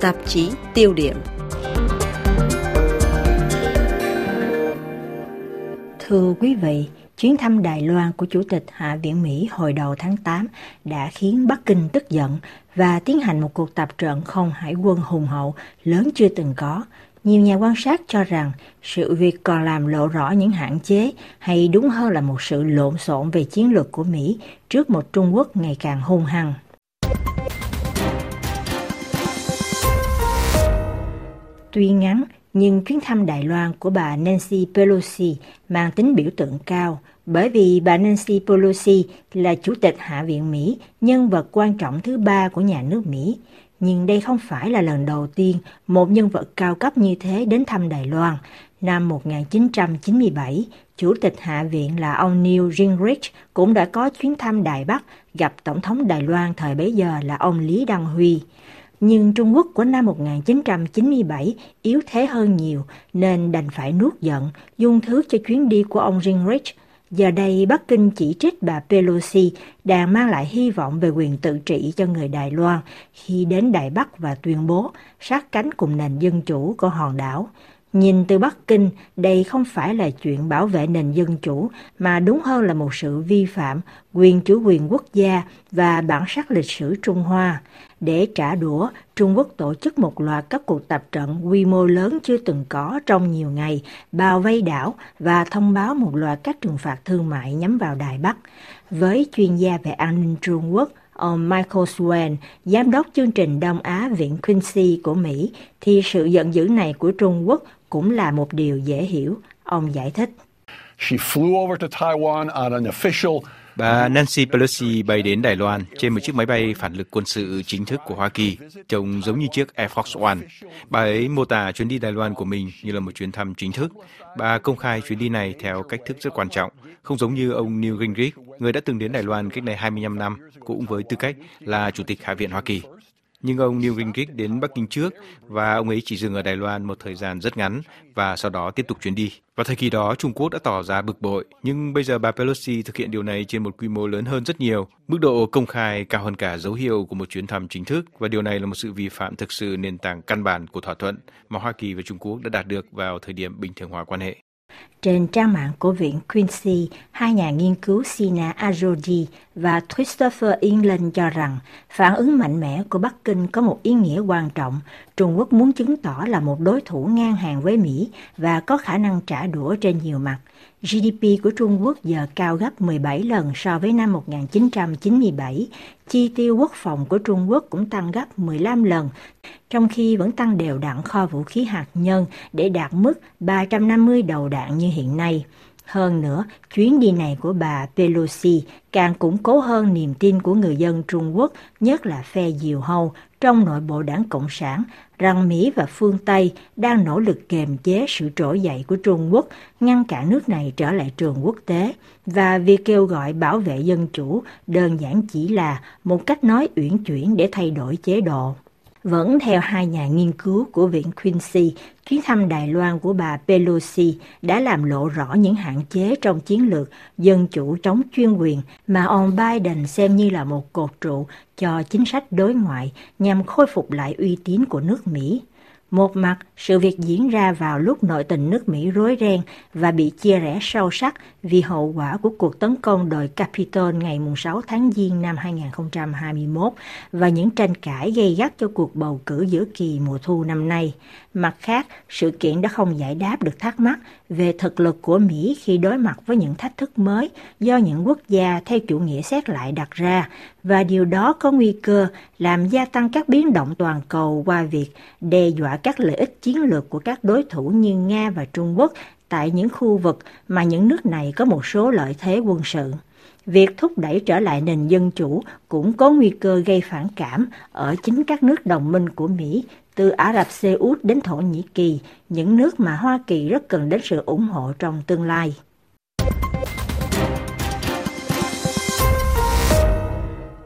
tạp chí tiêu điểm. Thưa quý vị, chuyến thăm Đài Loan của Chủ tịch Hạ viện Mỹ hồi đầu tháng 8 đã khiến Bắc Kinh tức giận và tiến hành một cuộc tập trận không hải quân hùng hậu lớn chưa từng có. Nhiều nhà quan sát cho rằng sự việc còn làm lộ rõ những hạn chế, hay đúng hơn là một sự lộn xộn về chiến lược của Mỹ trước một Trung Quốc ngày càng hung hăng. Tuy ngắn, nhưng chuyến thăm Đài Loan của bà Nancy Pelosi mang tính biểu tượng cao, bởi vì bà Nancy Pelosi là Chủ tịch Hạ viện Mỹ, nhân vật quan trọng thứ 3 của nhà nước Mỹ. Nhưng đây không phải là lần đầu tiên một nhân vật cao cấp như thế đến thăm Đài Loan. Năm 1997, Chủ tịch Hạ viện là ông Newt Gingrich cũng đã có chuyến thăm Đài Bắc gặp Tổng thống Đài Loan thời bấy giờ là ông Lý Đăng Huy. Nhưng Trung Quốc của năm 1997 yếu thế hơn nhiều nên đành phải nuốt giận, dung thứ cho chuyến đi của ông Gingrich. Giờ đây Bắc Kinh chỉ trích bà Pelosi đang mang lại hy vọng về quyền tự trị cho người Đài Loan khi đến Đài Bắc và tuyên bố sát cánh cùng nền dân chủ của hòn đảo. Nhìn từ Bắc Kinh, đây không phải là chuyện bảo vệ nền dân chủ, mà đúng hơn là một sự vi phạm quyền chủ quyền quốc gia và bản sắc lịch sử Trung Hoa. Để trả đũa, Trung Quốc tổ chức một loạt các cuộc tập trận quy mô lớn chưa từng có trong nhiều ngày, bao vây đảo và thông báo một loạt các trừng phạt thương mại nhắm vào Đài Bắc. Với chuyên gia về an ninh Trung Quốc, ông Michael Swain, giám đốc chương trình Đông Á Viện Quincy của Mỹ, thì sự giận dữ này của Trung Quốc cũng là một điều dễ hiểu. Ông giải thích. Bà Nancy Pelosi bay đến Đài Loan trên một chiếc máy bay phản lực quân sự chính thức của Hoa Kỳ, trông giống như chiếc Air Force One. Bà ấy mô tả chuyến đi Đài Loan của mình như là một chuyến thăm chính thức. Bà công khai chuyến đi này theo cách thức rất quan trọng, không giống như ông Newt Gingrich, người đã từng đến Đài Loan cách đây 25 năm, cũng với tư cách là Chủ tịch Hạ viện Hoa Kỳ. Nhưng ông Newt Gingrich đến Bắc Kinh trước và ông ấy chỉ dừng ở Đài Loan một thời gian rất ngắn và sau đó tiếp tục chuyến đi. Vào thời kỳ đó, Trung Quốc đã tỏ ra bực bội, nhưng bây giờ bà Pelosi thực hiện điều này trên một quy mô lớn hơn rất nhiều. Mức độ công khai cao hơn cả dấu hiệu của một chuyến thăm chính thức, và điều này là một sự vi phạm thực sự nền tảng căn bản của thỏa thuận mà Hoa Kỳ và Trung Quốc đã đạt được vào thời điểm bình thường hóa quan hệ. Trên trang mạng của Viện Quincy, hai nhà nghiên cứu Sina Azzoudi và Christopher England cho rằng phản ứng mạnh mẽ của Bắc Kinh có một ý nghĩa quan trọng. Trung Quốc muốn chứng tỏ là một đối thủ ngang hàng với Mỹ và có khả năng trả đũa trên nhiều mặt. GDP của Trung Quốc giờ cao gấp 17 lần so với năm 1997. Chi tiêu quốc phòng của Trung Quốc cũng tăng gấp 15 lần, trong khi vẫn tăng đều đặn kho vũ khí hạt nhân để đạt mức 350 đầu đạn như hiện nay. Hơn nữa, chuyến đi này của bà Pelosi càng củng cố hơn niềm tin của người dân Trung Quốc, nhất là phe diều hâu trong nội bộ Đảng Cộng sản, rằng Mỹ và phương Tây đang nỗ lực kiềm chế sự trỗi dậy của Trung Quốc, ngăn cản nước này trở lại trường quốc tế, và việc kêu gọi bảo vệ dân chủ đơn giản chỉ là một cách nói uyển chuyển để thay đổi chế độ. Vẫn theo hai nhà nghiên cứu của Viện Quincy, chuyến thăm Đài Loan của bà Pelosi đã làm lộ rõ những hạn chế trong chiến lược dân chủ chống chuyên quyền mà ông Biden xem như là một cột trụ cho chính sách đối ngoại nhằm khôi phục lại uy tín của nước Mỹ. Một mặt, sự việc diễn ra vào lúc nội tình nước Mỹ rối ren và bị chia rẽ sâu sắc vì hậu quả của cuộc tấn công đồi Capitol ngày 6 tháng Giêng năm 2021 và những tranh cãi gay gắt cho cuộc bầu cử giữa kỳ mùa thu năm nay. Mặt khác, sự kiện đã không giải đáp được thắc mắc về thực lực của Mỹ khi đối mặt với những thách thức mới do những quốc gia theo chủ nghĩa xét lại đặt ra, và điều đó có nguy cơ làm gia tăng các biến động toàn cầu qua việc đe dọa các lợi ích chiến lược của các đối thủ như Nga và Trung Quốc tại những khu vực mà những nước này có một số lợi thế quân sự. Việc thúc đẩy trở lại nền dân chủ cũng có nguy cơ gây phản cảm ở chính các nước đồng minh của Mỹ, từ Ả Rập Xê Út đến Thổ Nhĩ Kỳ, những nước mà Hoa Kỳ rất cần đến sự ủng hộ trong tương lai. Nhưng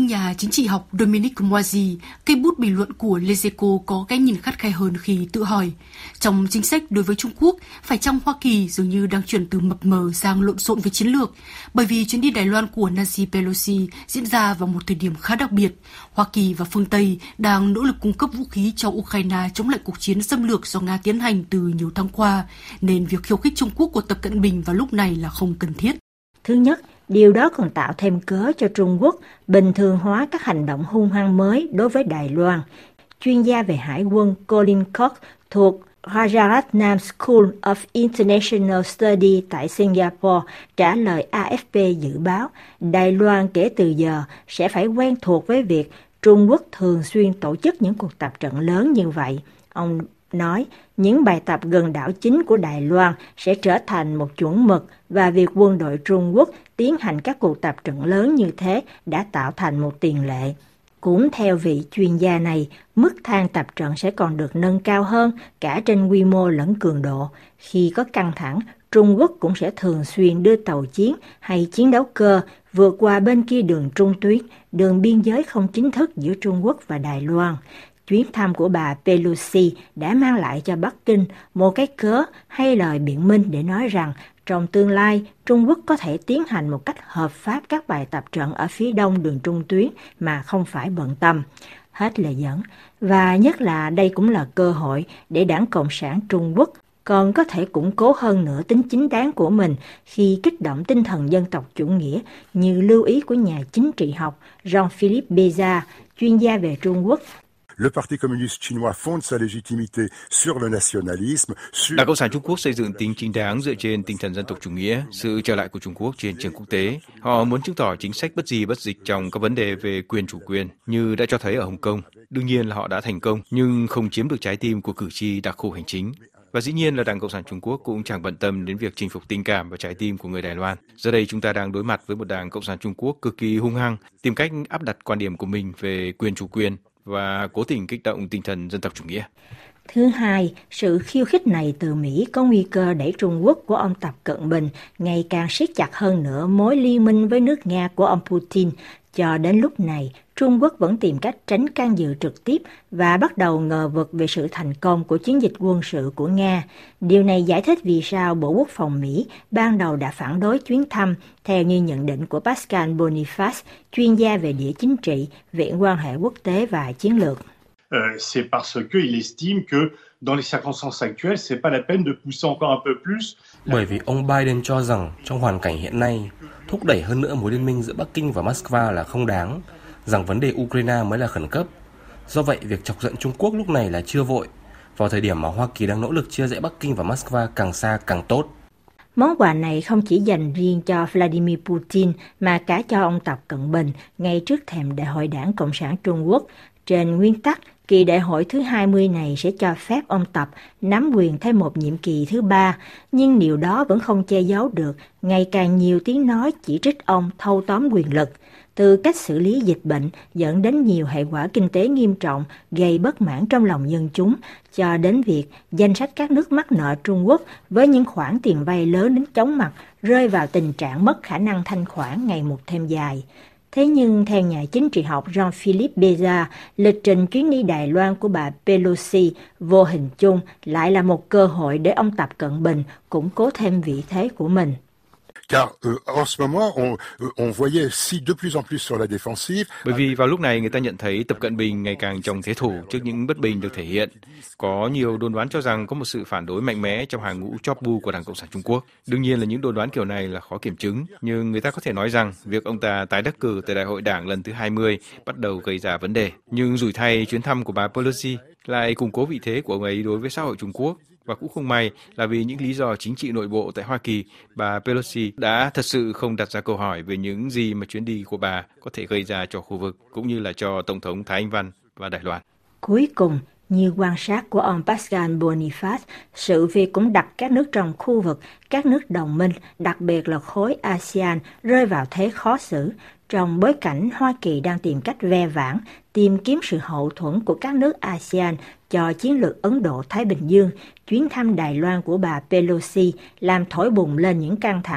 nhà chính trị học Dominic Moisy, cây bút bình luận của Lezeco có cái nhìn khắt khe hơn khi tự hỏi, trong chính sách đối với Trung Quốc, phải chăng Hoa Kỳ dường như đang chuyển từ mập mờ sang lộn xộn với chiến lược, bởi vì chuyến đi Đài Loan của Nancy Pelosi diễn ra vào một thời điểm khá đặc biệt. Hoa Kỳ và phương Tây đang nỗ lực cung cấp vũ khí cho Ukraine chống lại cuộc chiến xâm lược do Nga tiến hành từ nhiều tháng qua, nên việc khiêu khích Trung Quốc của Tập Cận Bình vào lúc này là không cần thiết. Thứ nhất, điều đó còn tạo thêm cớ cho Trung Quốc bình thường hóa các hành động hung hăng mới đối với Đài Loan. Chuyên gia về hải quân Colin Cox thuộc Rajaratnam School of International Studies tại Singapore trả lời AFP dự báo Đài Loan kể từ giờ sẽ phải quen thuộc với việc Trung Quốc thường xuyên tổ chức những cuộc tập trận lớn như vậy. Ông nói những bài tập gần đảo chính của Đài Loan sẽ trở thành một chuẩn mực và việc quân đội Trung Quốc tiến hành các cuộc tập trận lớn như thế đã tạo thành một tiền lệ. Cũng theo vị chuyên gia này, mức thang tập trận sẽ còn được nâng cao hơn cả trên quy mô lẫn cường độ. Khi có căng thẳng, Trung Quốc cũng sẽ thường xuyên đưa tàu chiến hay chiến đấu cơ vượt qua bên kia đường trung tuyến, đường biên giới không chính thức giữa Trung Quốc và Đài Loan. Chuyến thăm của bà Pelosi đã mang lại cho Bắc Kinh một cái cớ hay lời biện minh để nói rằng trong tương lai, Trung Quốc có thể tiến hành một cách hợp pháp các bài tập trận ở phía đông đường trung tuyến mà không phải bận tâm. Hết lời dẫn. Và nhất là đây cũng là cơ hội để Đảng Cộng sản Trung Quốc còn có thể củng cố hơn nữa tính chính đáng của mình khi kích động tinh thần dân tộc chủ nghĩa như lưu ý của nhà chính trị học Jean-Philippe Bézard, chuyên gia về Trung Quốc. Le Parti communiste chinois fonde sa légitimité sur le nationalisme. Đảng Cộng sản Trung Quốc xây dựng tính chính đáng dựa trên tinh thần dân tộc chủ nghĩa, sự trở lại của Trung Quốc trên trường quốc tế. Họ muốn chứng tỏ chính sách bất di bất dịch trong các vấn đề về quyền chủ quyền, như đã cho thấy ở Hồng Kông. Đương nhiên là họ đã thành công, nhưng không chiếm được trái tim của cử tri đặc khu hành chính. Và dĩ nhiên là Đảng Cộng sản Trung Quốc cũng chẳng bận tâm đến việc chinh phục tình cảm và trái tim của người Đài Loan. Giờ đây chúng ta đang đối mặt với một Đảng Cộng sản Trung Quốc cực kỳ hung hăng, tìm cách áp đặt quan điểm của mình về quyền chủ quyền và cố tình kích động tinh thần dân tộc chủ nghĩa. Thứ hai, sự khiêu khích này từ Mỹ có nguy cơ đẩy Trung Quốc của ông Tập Cận Bình ngày càng siết chặt hơn nữa mối liên minh với nước Nga của ông Putin. Cho đến lúc này, Trung Quốc vẫn tìm cách tránh can dự trực tiếp và bắt đầu ngờ vực về sự thành công của chiến dịch quân sự của Nga. Điều này giải thích vì sao Bộ Quốc phòng Mỹ ban đầu đã phản đối chuyến thăm, theo như nhận định của Pascal Boniface, chuyên gia về địa chính trị, Viện quan hệ quốc tế và chiến lược. C'est parce qu'il estime que dans les circonstances actuelles, c'est pas la peine de pousser encore un peu plus. Bởi vì ông Biden cho rằng trong hoàn cảnh hiện nay, thúc đẩy hơn nữa mối liên minh giữa Bắc Kinh và Moscow là không đáng, rằng vấn đề Ukraine mới là khẩn cấp. Do vậy, việc chọc giận Trung Quốc lúc này là chưa vội, vào thời điểm mà Hoa Kỳ đang nỗ lực chia rẽ Bắc Kinh và Moscow càng xa càng tốt. Món quà này không chỉ dành riêng cho Vladimir Putin mà cả cho ông Tập Cận Bình ngay trước thềm Đại hội Đảng Cộng sản Trung Quốc. Trên nguyên tắc, kỳ đại hội thứ 20 này sẽ cho phép ông Tập nắm quyền thêm một nhiệm kỳ thứ 3, nhưng điều đó vẫn không che giấu được ngày càng nhiều tiếng nói chỉ trích ông thâu tóm quyền lực, từ cách xử lý dịch bệnh dẫn đến nhiều hệ quả kinh tế nghiêm trọng gây bất mãn trong lòng dân chúng, cho đến việc danh sách các nước mắc nợ Trung Quốc với những khoản tiền vay lớn đến chóng mặt rơi vào tình trạng mất khả năng thanh khoản ngày một thêm dài. Thế nhưng, theo nhà chính trị học Jean-Philippe Bézard, lịch trình chuyến đi Đài Loan của bà Pelosi vô hình chung lại là một cơ hội để ông Tập Cận Bình củng cố thêm vị thế của mình. Car en ce moment, on voyait si de plus en plus sur la défensive. Bởi vì vào lúc này người ta nhận thấy Tập Cận Bình ngày càng trong thế thủ trước những bất bình được thể hiện. Có nhiều đồn đoán cho rằng có một sự phản đối mạnh mẽ trong hàng ngũ chóp bu của Đảng Cộng sản Trung Quốc. Đương nhiên là những đồn đoán kiểu này là khó kiểm chứng, nhưng người ta có thể nói rằng việc ông ta tái đắc cử tại Đại hội Đảng lần thứ 20 bắt đầu gây ra vấn đề. Nhưng rủi thay chuyến thăm của bà Pelosi lại củng cố vị thế của ông ấy đối với xã hội Trung Quốc. Và cũng không may là vì những lý do chính trị nội bộ tại Hoa Kỳ, bà Pelosi đã thật sự không đặt ra câu hỏi về những gì mà chuyến đi của bà có thể gây ra cho khu vực, cũng như là cho Tổng thống Thái Anh Văn và Đài Loan. Cuối cùng, như quan sát của ông Pascal Boniface, sự việc cũng đặt các nước trong khu vực, các nước đồng minh, đặc biệt là khối ASEAN, rơi vào thế khó xử. Trong bối cảnh Hoa Kỳ đang tìm cách ve vãn, tìm kiếm sự hậu thuẫn của các nước ASEAN cho chiến lược Ấn Độ-Thái Bình Dương, chuyến thăm Đài Loan của bà Pelosi làm thổi bùng lên những căng thẳng,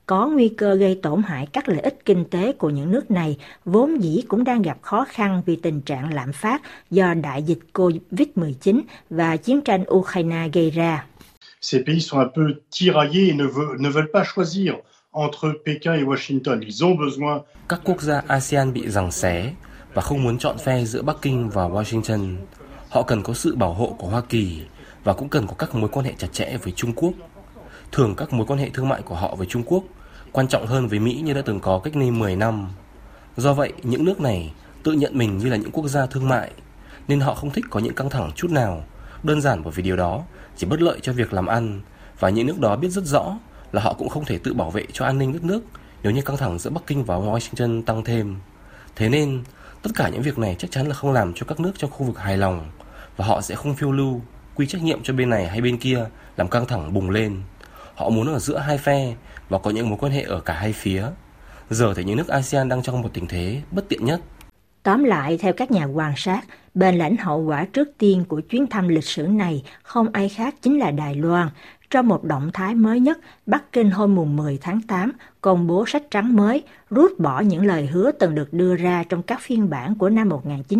có nguy cơ gây tổn hại các lợi ích kinh tế của những nước này, vốn dĩ cũng đang gặp khó khăn vì tình trạng lạm phát do đại dịch COVID-19 và chiến tranh Ukraine gây ra. Ces pays sont un peu tiraillés et ne veulent pas choisir entre Pékin et Washington. Ils ont besoin. Các quốc gia ASEAN bị giằng xé và không muốn chọn phe giữa Bắc Kinh và Washington. Họ cần có sự bảo hộ của Hoa Kỳ và cũng cần có các mối quan hệ chặt chẽ với Trung Quốc. Thường các mối quan hệ thương mại của họ với Trung Quốc quan trọng hơn với Mỹ như đã từng có cách đây 10 năm. Do vậy, những nước này tự nhận mình như là những quốc gia thương mại, nên họ không thích có những căng thẳng chút nào, đơn giản bởi vì điều đó chỉ bất lợi cho việc làm ăn, và những nước đó biết rất rõ là họ cũng không thể tự bảo vệ cho an ninh đất nước nếu như căng thẳng giữa Bắc Kinh và Washington tăng thêm. Thế nên, tất cả những việc này chắc chắn là không làm cho các nước trong khu vực hài lòng, và họ sẽ không phiêu lưu, quy trách nhiệm cho bên này hay bên kia làm căng thẳng bùng lên. Họ muốn ở giữa hai phe và có những mối quan hệ ở cả hai phía. Giờ thì những nước ASEAN đang trong một tình thế bất tiện nhất. Tóm lại, theo các nhà quan sát, bên lãnh hậu quả trước tiên của chuyến thăm lịch sử này không ai khác chính là Đài Loan. Trong một động thái mới nhất, Bắc Kinh hôm 10 tháng 8 công bố sách trắng mới, rút bỏ những lời hứa từng được đưa ra trong các phiên bản của năm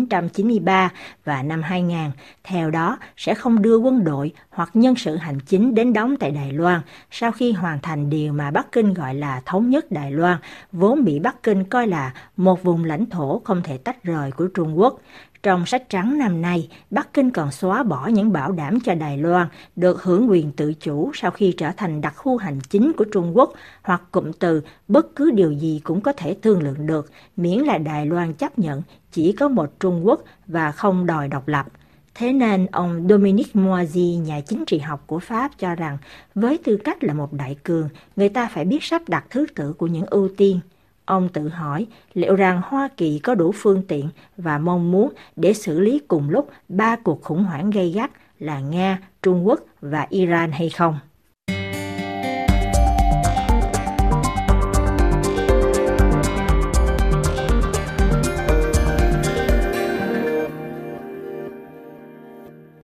1993 và năm 2000. Theo đó, sẽ không đưa quân đội hoặc nhân sự hành chính đến đóng tại Đài Loan sau khi hoàn thành điều mà Bắc Kinh gọi là thống nhất Đài Loan, vốn bị Bắc Kinh coi là một vùng lãnh thổ không thể tách rời của Trung Quốc. Trong sách trắng năm nay, Bắc Kinh còn xóa bỏ những bảo đảm cho Đài Loan được hưởng quyền tự chủ sau khi trở thành đặc khu hành chính của Trung Quốc, hoặc cụm từ bất cứ điều gì cũng có thể thương lượng được, miễn là Đài Loan chấp nhận chỉ có một Trung Quốc và không đòi độc lập. Thế nên, ông Dominique Moisy, nhà chính trị học của Pháp, cho rằng với tư cách là một đại cường, người ta phải biết sắp đặt thứ tự của những ưu tiên. Ông tự hỏi liệu rằng Hoa Kỳ có đủ phương tiện và mong muốn để xử lý cùng lúc 3 cuộc khủng hoảng gay gắt là Nga, Trung Quốc và Iran hay không?